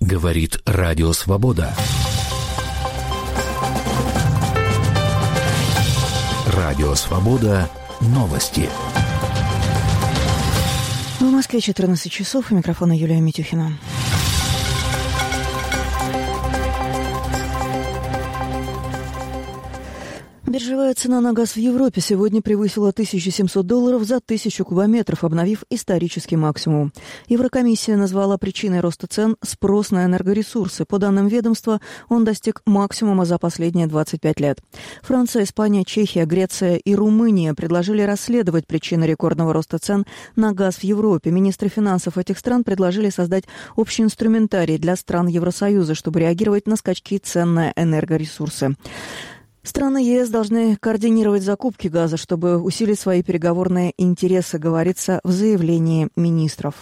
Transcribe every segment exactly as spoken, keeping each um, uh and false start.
Говорит Радио Свобода. Радио Свобода. Новости. В Москве четырнадцать часов. У микрофона Юлия Митюхина. Биржевая цена на газ в Европе сегодня превысила тысячу семьсот долларов за тысячу кубометров, обновив исторический максимум. Еврокомиссия назвала причиной роста цен спрос на энергоресурсы. По данным ведомства, он достиг максимума за последние двадцать пять лет. Франция, Испания, Чехия, Греция и Румыния предложили расследовать причины рекордного роста цен на газ в Европе. Министры финансов этих стран предложили создать общий инструментарий для стран Евросоюза, чтобы реагировать на скачки цен на энергоресурсы. Страны ЕС должны координировать закупки газа, чтобы усилить свои переговорные интересы, говорится в заявлении министров.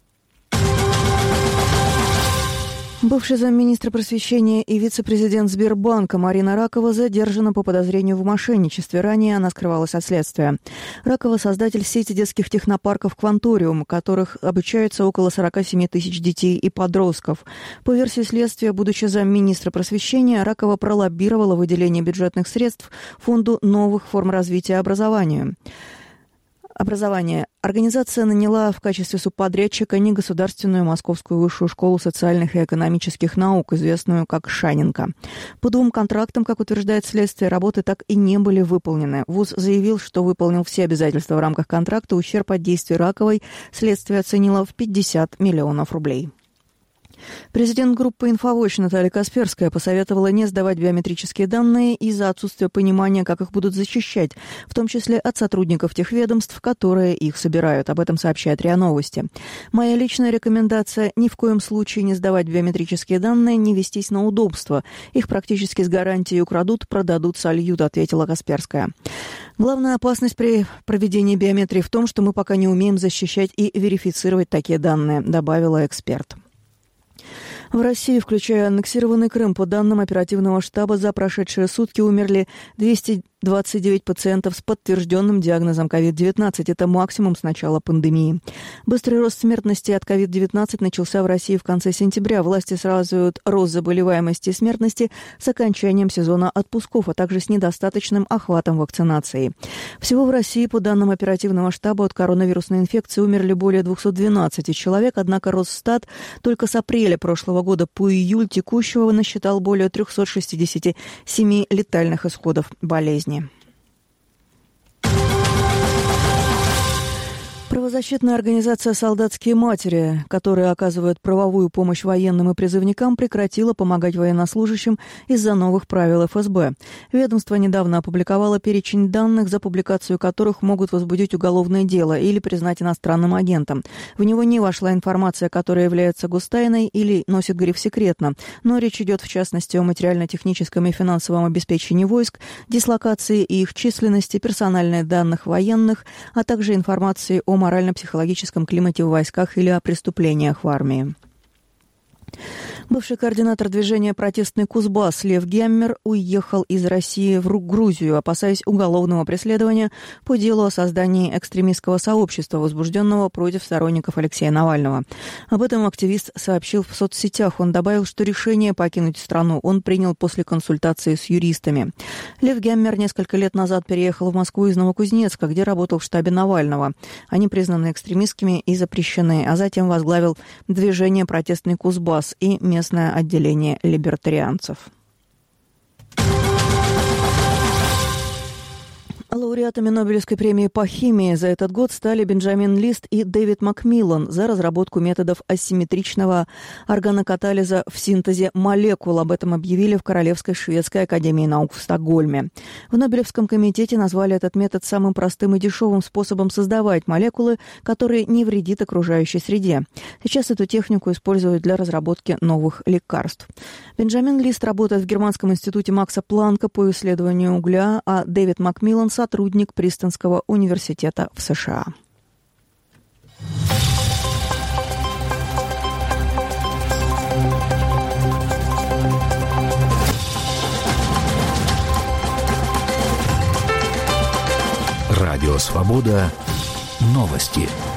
Бывший замминистра просвещения и вице-президент Сбербанка Марина Ракова задержана по подозрению в мошенничестве. Ранее она скрывалась от следствия. Ракова – создатель сети детских технопарков «Кванториум», в которых обучаются около сорок семь тысяч детей и подростков. По версии следствия, будучи замминистра просвещения, Ракова пролоббировала выделение бюджетных средств Фонду новых форм развития образования. Образование. Организация наняла в качестве субподрядчика негосударственную Московскую высшую школу социальных и экономических наук, известную как Шаненко. По двум контрактам, как утверждает следствие, работы так и не были выполнены. ВУЗ заявил, что выполнил все обязательства в рамках контракта. Ущерб от действий Раковой следствие оценило в пятьдесят миллионов рублей. Президент группы «Инфовощ» Наталья Касперская посоветовала не сдавать биометрические данные из-за отсутствия понимания, как их будут защищать, в том числе от сотрудников тех ведомств, которые их собирают. Об этом сообщает РИА Новости. «Моя личная рекомендация – ни в коем случае не сдавать биометрические данные, не вестись на удобство. Их практически с гарантией украдут, продадут, сольют», – ответила Касперская. Главная опасность при проведении биометрии в том, что мы пока не умеем защищать и верифицировать такие данные, добавила эксперт. В России, включая аннексированный Крым, по данным оперативного штаба, за прошедшие сутки умерли двести двадцать девять пациентов с подтвержденным диагнозом ковид девятнадцать. Это максимум с начала пандемии. Быстрый рост смертности от ковид девятнадцать начался в России в конце сентября. Власти сравнивают рост заболеваемости и смертности с окончанием сезона отпусков, а также с недостаточным охватом вакцинации. Всего в России, по данным оперативного штаба, от коронавирусной инфекции умерли более двести двенадцать человек, однако Росстат только с апреля прошлого года по июль текущего насчитал более триста шестьдесят семь летальных исходов болезни. Правозащитная организация «Солдатские матери», которая оказывает правовую помощь военным и призывникам, прекратила помогать военнослужащим из-за новых правил эф эс бэ. Ведомство недавно опубликовало перечень данных, за публикацию которых могут возбудить уголовное дело или признать иностранным агентом. В него не вошла информация, которая является гостайной или носит гриф «секретно», но речь идет в частности о материально-техническом и финансовом обеспечении войск, дислокации и их численности, персональных данных военных, а также информации о морально-психологическом климате в войсках или о преступлениях в армии. Бывший координатор движения «Протестный Кузбасс» Лев Геммер уехал из России в Грузию, опасаясь уголовного преследования по делу о создании экстремистского сообщества, возбужденного против сторонников Алексея Навального. Об этом активист сообщил в соцсетях. Он добавил, что решение покинуть страну он принял после консультации с юристами. Лев Геммер несколько лет назад переехал в Москву из Новокузнецка, где работал в штабе Навального. Они признаны экстремистскими и запрещены, а затем возглавил движение «Протестный Кузбасс» и местное отделение либертарианцев. Лауреатами Нобелевской премии по химии за этот год стали Бенджамин Лист и Дэвид Макмиллан за разработку методов асимметричного органокатализа в синтезе молекул. Об этом объявили в Королевской шведской академии наук в Стокгольме. В Нобелевском комитете назвали этот метод самым простым и дешевым способом создавать молекулы, которые не вредят окружающей среде. Сейчас эту технику используют для разработки новых лекарств. Бенджамин Лист работает в Германском институте Макса Планка по исследованию угля, а Дэвид Макмиллан – сотрудник Принстонского университета в США. Радио «Свобода». Новости.